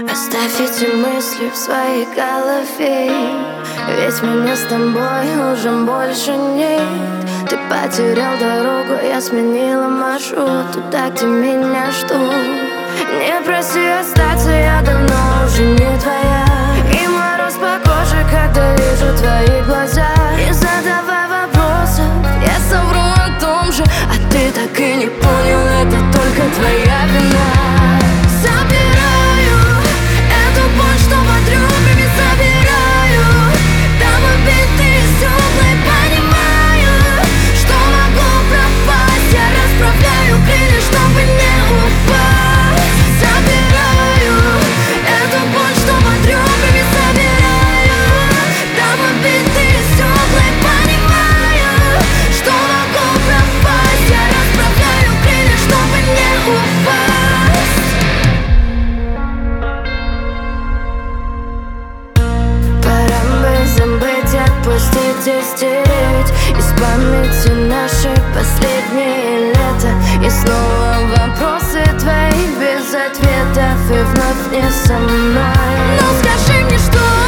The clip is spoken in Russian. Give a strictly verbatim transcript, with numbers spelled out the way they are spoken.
Оставь эти мысли в своей голове, ведь меня с тобой уже больше нет. Ты потерял дорогу, я сменила маршрут туда, где меня ждут. Не проси остаться, я давно уже не твоя, и мороз по коже, когда вижу твои глаза. Не задавай вопросов, я совру о том же, а ты так и не понял, это только твоя вина. Собираю эту боль, что под ребрами собираю. Там убитые стекла, и понимаю, что могу пропасть. Я расправляю крылья, чтобы не упасть. Собираю эту боль, что под ребрами собираю. Там убитые стекла, и понимаю, что могу пропасть. Я расправляю крылья, чтобы не упасть. Забыть, отпустить и стереть из памяти наши последние лета. И снова вопросы твои без ответов, и вновь не со мной. Ну скажи мне, что